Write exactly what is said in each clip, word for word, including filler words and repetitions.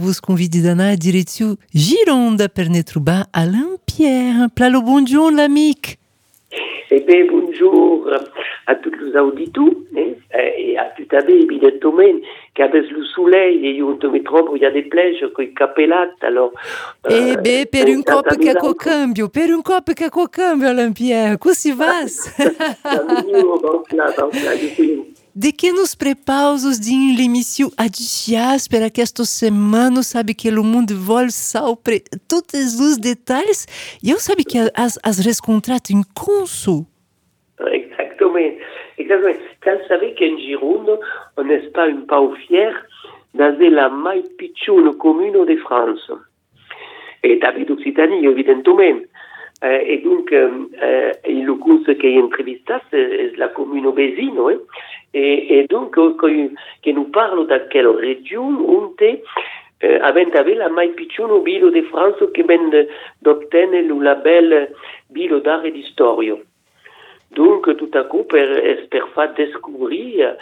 Vos convidi d'anar a direzione Gironda per ne trovare Alain Pierre. Plalo buongiorno l'amic. Eh bien, bonjour à tous les auditeurs eh, et à tout à l'heure, évidemment, qu'avec le soleil, et on me trompe, il y a des plages con i capellati, alors... Eh beh, per un coppo che co cambio, per un coppo che co cambio, Alain Pierre, così vas? De que nos prepausos de l'émission Adias para que esta semana sabe que o mundo vol sempre todos os detalhes e eu sabe que as as rescontrato em conso. Exactement, exactement. Vous savez qu'en Gironde, on n'est pas un peu fier d'avoir la mai piccione commune de France. Et d'avec l'Occitanie, évidemment. Euh, et donc, euh, euh, le cours qui est entrevisté, c'est la commune Besino, hein? et, et donc, euh, qui nous parle de quelle région on est, euh, avant d'avoir la mai piccione bilo de France qui vient d'obtenir le label bilo d'art et d'histoire. Donc, tout à coup, per, per faire découvrir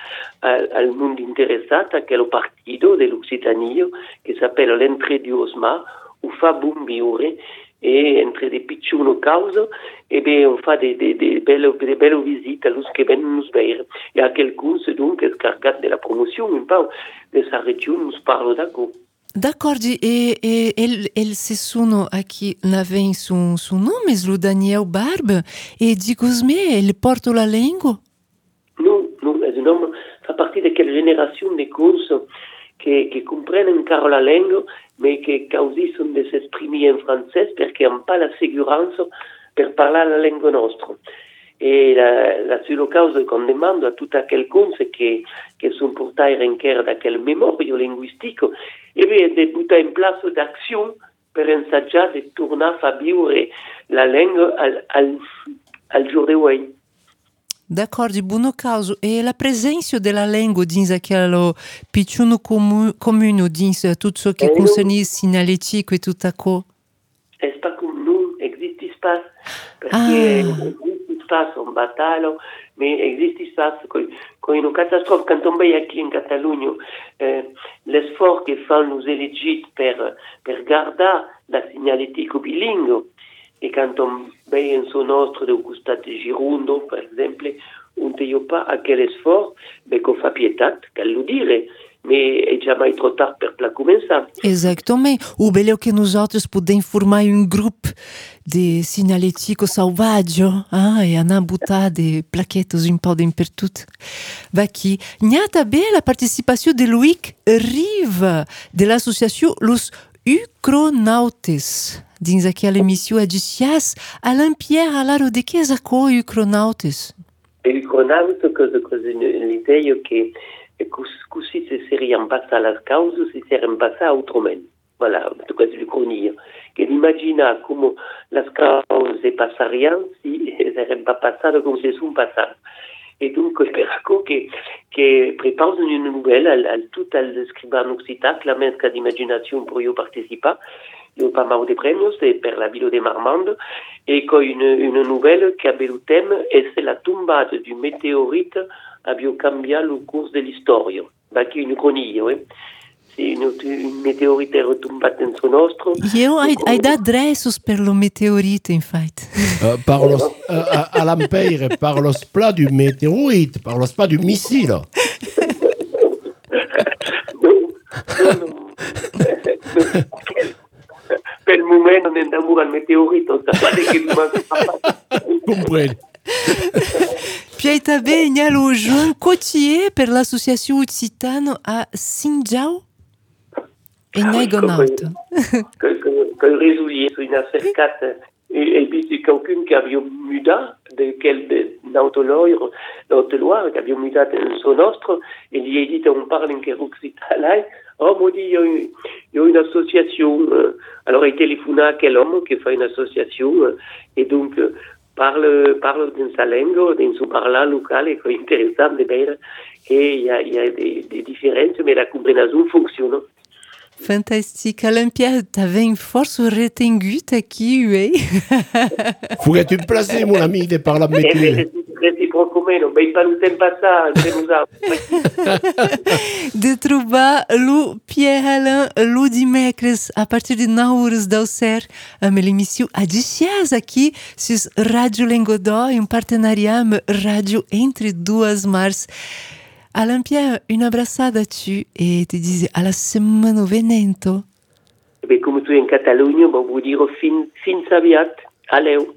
al monde intéressé à quel partido de l'Occitanie qui s'appelle l'entrée du Osma, où fa bon vivre. Et entre des piccioles causes, eh bien, on fait des, des, des, belles, des belles visites à los qui viennent nous voir. Et à quelqu'un, donc, escargat de la promotion, un peu, de sa région, nous parle d'accord. D'accord, e, e el, el se sono aqui na vem su, su nome, lo Daniel Barbe, e dico me, ele porta la lingua? Non, non, è un homme, fa partie de quelle génération de causes qui, qui comprennent encore la langue, mais qui causent de s'exprimer en français parce qu'ils n'ont pas l'assurance pour parler la langue nostra. Et la, la seule cause qu'on demande à tout à quelqu'un, c'est que, que sont portés en cœur de quelle mémoire linguistique, et bien de mettre en place d'action pour ensaggiare de tourner à vivre la langue al, al, al jour d'aujourd'hui. D'accord, di buono caso. E la presenza della lingua dins aquele piccolo comu- comune, dins tutto ciò che eh concerne il segnaletico e tutto ciò? È pas come nous, existe pas. Perché Ah. existe pas en bataille, mais existe pas quand une catastrophe, quand on va ici en Catalogne, eh, l'effort que font nos élites per, per garder la signalétique bilingue, et quand on va en son nostre de costat de Gironde, par exemple, on ne a pas à quel effort, mais qu'on fait piétat, qu'elle le dire, mais è jamais trop tard per la começar. Exatamente. O bello che nós outros podemos formar um grupo de sinalético salvaggio, ah, e andar botar de plaquetas um pau per tudo. Va aqui. N'ha também a participação de Loïc Rive, de l'associação Los Ucronautes. Dins aquela emissão Adias, Alain Pierre a lado de que é o Ucronautes? E Ucronautes, que é l'idea che così si seriano passate le cause, si seriano passate autrement. Voilà, questa è l'Ucronia. Che immagina come le cause passariano si sarebbero pas passate come si sono passate. Et donc, spero che, che preparano una novella al, al tutto al scrivano occitan, la mesca d'immaginazione per io partecipa. Io ho pas mal de premios per la ville de Marmande, et con une, une nouvelle qui a le thème, et c'est la tombade du météorite a cambiato le cours de l'histoire. Bah, qui est une chronique, oui. C'est une, une météorite est retombée dans son nostro. Io hai, hai da adressos per lo meteorite, infatti. Uh, parlo, uh, à l'Empire, parlo pas du météorite, parlo pas du missile. Non, non, non. Per il momento non andiamo al meteorite, non sapete che rimane. Comprendo. Puis também il y a le João Cotier per l'associazione Occitano a Sinjau e Naigonauta. Quand résoluer sur une affaire et puis c'est quelqu'un qui avait muda de quel nautoloire nautoloire qui avait muda dans son nostre et il a dit on parle en occitan. Oh mon dit il y a une, il y a une association alors il téléphone à quel homme qui fait une association et donc parle parle dans sa langue dans son parlant local et c'est intéressant de voir qu'il y a il y a des, des différences mais la compréhension fonctionne. Fantastique. Alain Pierre, t'avais une force retenguite aqui, oui. Faudrait-tu me placer, mon ami, de par la météo. Réciproquement. meno, ben pas le temps passat entre nosaltres. De trobar lo Pierre Alain lo dimecres a partir de nou hores del cer amb l'emissió Adicias aqui sus Ràdio Lengodó e um partenariat amb Ràdio Entre Duas Mars. Alain Pierre, une abraçada a tu e te dize a la setmana venento. Ben, come tu in Catalogna, bon, vuol dire fin, fin aviat. Aleu.